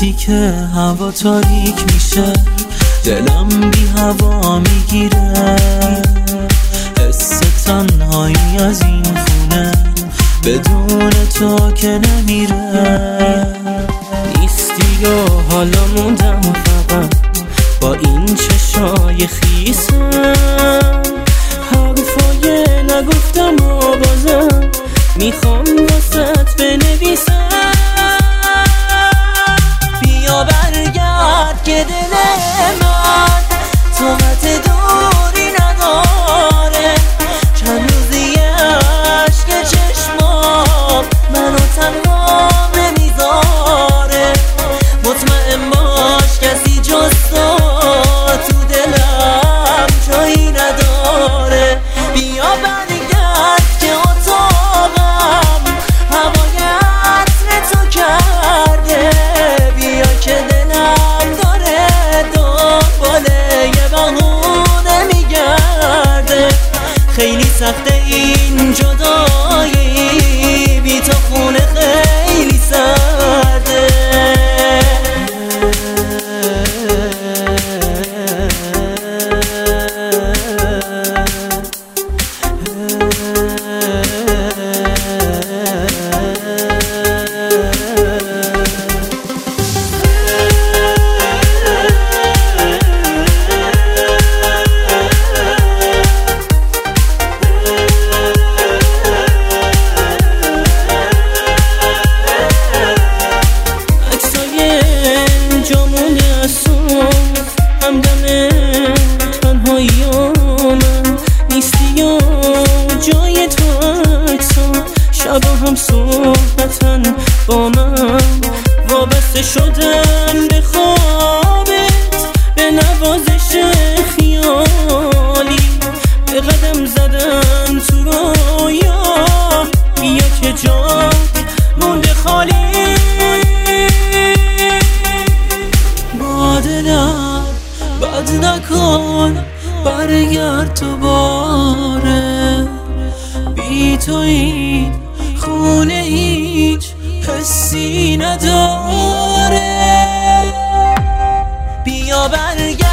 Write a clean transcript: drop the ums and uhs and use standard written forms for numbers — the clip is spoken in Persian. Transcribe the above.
وقتی که هوا تاریک میشه دلم بی هوا میگیره، حس تنهایی از این خونه بدون تو که نمیره. نیستی و حالا موندم فقط با این چشای خیسم، حرفای نگفتم و بازم میخوام واسط بنویسم. بیا برگرد که دل من طاقت دوری نداره، چند روزی عشق چشمام منو تنها نمیذاره. مطمئن باش کسی جز تو دلم جایی نداره. بیا برگرد که اتاقم هوای عطر تو کرده، بیا که دلم داره دنبال یه بهونه میگرده. خیلی سخته این جدایی، بی تو خونه خیلی سرده. همدم تنهاییامم نیستی و جای تو اکسام، شبا هم صحبتن با من وابسته شدن به خوابت، به نوازش خیالی به قدم زدن تو رویا. بیا که جا مونده خالی، با دلم بد نکن برگرد تو باره. بی تو این خونه هیچ حسی نداره. بیا برگرد